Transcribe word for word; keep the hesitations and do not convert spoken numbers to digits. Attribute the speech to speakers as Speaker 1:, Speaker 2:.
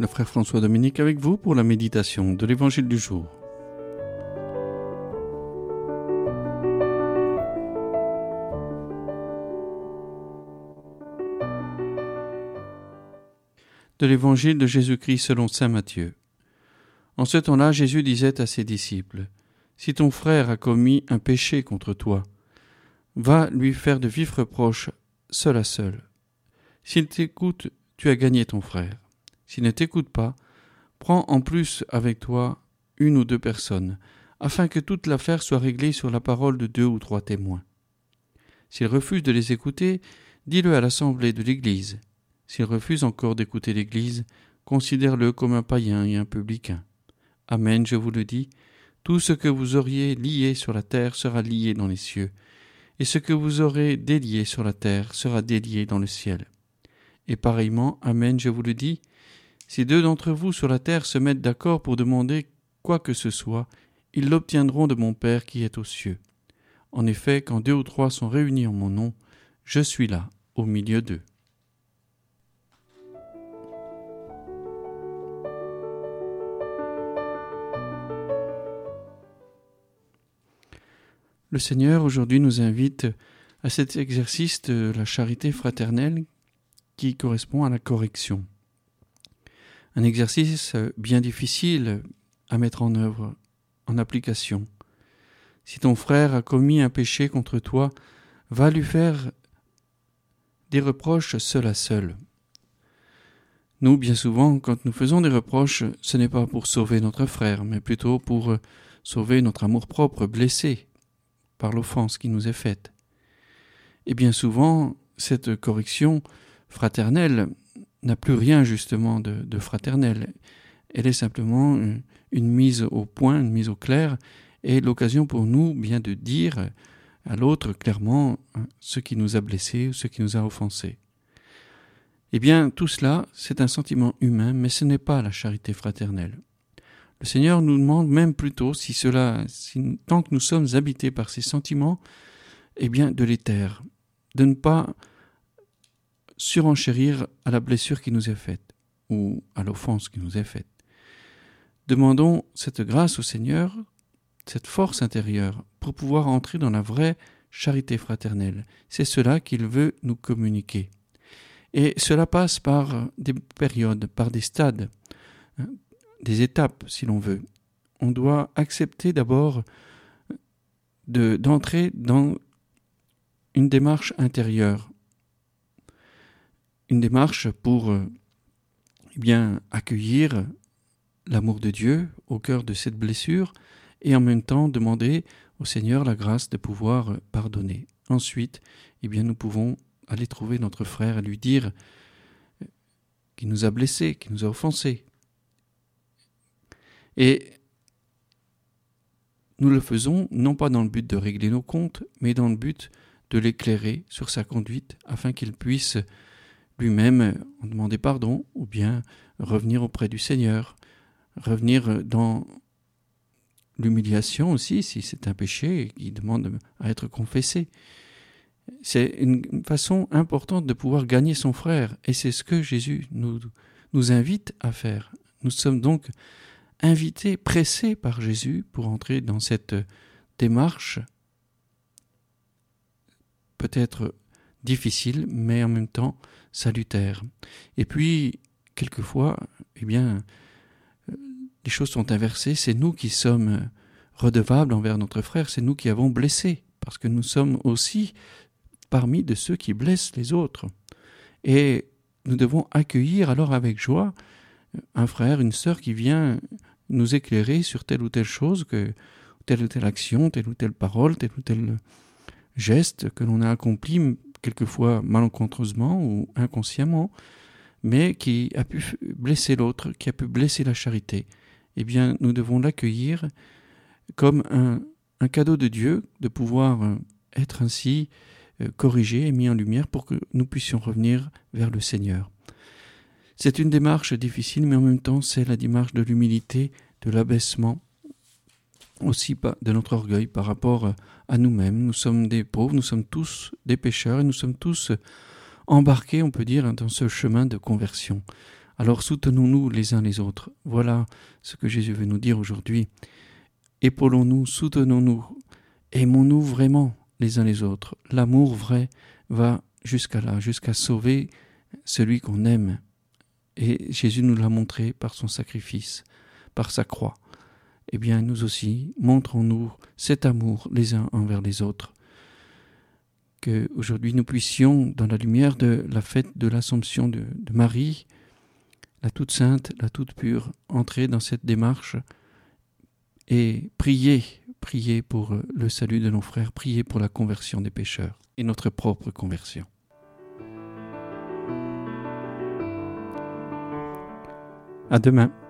Speaker 1: Le frère François Dominique avec vous pour la méditation de l'Évangile du jour. De l'Évangile de Jésus-Christ selon saint Matthieu. En ce temps-là, Jésus disait à ses disciples : « Si ton frère a commis un péché contre toi, va lui faire de vifs reproches, seul à seul. S'il t'écoute, tu as gagné ton frère. S'il ne t'écoute pas, prends en plus avec toi une ou deux personnes, afin que toute l'affaire soit réglée sur la parole de deux ou trois témoins. S'il refuse de les écouter, dis-le à l'assemblée de l'Église. S'il refuse encore d'écouter l'Église, considère-le comme un païen et un publicain. Amen, je vous le dis, tout ce que vous auriez lié sur la terre sera lié dans les cieux, et ce que vous aurez délié sur la terre sera délié dans le ciel. Et pareillement, amen, je vous le dis, si deux d'entre vous sur la terre se mettent d'accord pour demander quoi que ce soit, ils l'obtiendront de mon Père qui est aux cieux. En effet, quand deux ou trois sont réunis en mon nom, je suis là, au milieu d'eux. » Le Seigneur aujourd'hui nous invite à cet exercice de la charité fraternelle qui correspond à la correction. Un exercice bien difficile à mettre en œuvre, en application. Si ton frère a commis un péché contre toi, va lui faire des reproches seul à seul. Nous, bien souvent, quand nous faisons des reproches, ce n'est pas pour sauver notre frère, mais plutôt pour sauver notre amour-propre blessé par l'offense qui nous est faite. Et bien souvent, cette correction fraternelle n'a plus rien justement de, de fraternel. Elle est simplement une, une mise au point, une mise au clair, et l'occasion pour nous bien de dire à l'autre clairement ce qui nous a blessés ou ce qui nous a offensés. Eh bien, tout cela, c'est un sentiment humain, mais ce n'est pas la charité fraternelle. Le Seigneur nous demande même plutôt, si cela, si, tant que nous sommes habités par ces sentiments, eh bien, de les taire, de ne pas surenchérir à la blessure qui nous est faite ou à l'offense qui nous est faite. Demandons cette grâce au Seigneur, cette force intérieure, pour pouvoir entrer dans la vraie charité fraternelle. C'est cela qu'il veut nous communiquer. Et cela passe par des périodes, par des stades, des étapes, si l'on veut. On doit accepter d'abord de, d'entrer dans une démarche intérieure, une démarche pour euh, eh bien, accueillir l'amour de Dieu au cœur de cette blessure et en même temps demander au Seigneur la grâce de pouvoir pardonner. Ensuite, eh bien, nous pouvons aller trouver notre frère et lui dire qu'il nous a blessés, qu'il nous a offensés. Et nous le faisons non pas dans le but de régler nos comptes, mais dans le but de l'éclairer sur sa conduite afin qu'il puisse lui-même en demander pardon ou bien revenir auprès du Seigneur, revenir dans l'humiliation aussi si c'est un péché qui demande à être confessé. C'est une façon importante de pouvoir gagner son frère et c'est ce que Jésus nous, nous invite à faire. Nous sommes donc invités, pressés par Jésus pour entrer dans cette démarche peut-être difficile, mais en même temps salutaire. Et puis, quelquefois, eh bien, les choses sont inversées. C'est nous qui sommes redevables envers notre frère, c'est nous qui avons blessé, parce que nous sommes aussi parmi de ceux qui blessent les autres. Et nous devons accueillir alors avec joie un frère, une sœur qui vient nous éclairer sur telle ou telle chose, que telle ou telle action, telle ou telle parole, tel ou tel geste que l'on a accompli quelquefois malencontreusement ou inconsciemment, mais qui a pu blesser l'autre, qui a pu blesser la charité. Eh bien, nous devons l'accueillir comme un, un cadeau de Dieu, de pouvoir être ainsi corrigé et mis en lumière pour que nous puissions revenir vers le Seigneur. C'est une démarche difficile, mais en même temps, c'est la démarche de l'humilité, de l'abaissement, aussi de notre orgueil par rapport à nous-mêmes. Nous sommes des pauvres, nous sommes tous des pécheurs et nous sommes tous embarqués, on peut dire, dans ce chemin de conversion. Alors soutenons-nous les uns les autres. Voilà ce que Jésus veut nous dire aujourd'hui. Épaulons-nous, soutenons-nous, aimons-nous vraiment les uns les autres. L'amour vrai va jusqu'à là, jusqu'à sauver celui qu'on aime. Et Jésus nous l'a montré par son sacrifice, par sa croix. Eh bien, nous aussi, montrons-nous cet amour les uns envers les autres. Que aujourd'hui nous puissions, dans la lumière de la fête de l'Assomption de, de Marie, la toute sainte, la toute pure, entrer dans cette démarche et prier, prier pour le salut de nos frères, prier pour la conversion des pécheurs et notre propre conversion. À demain.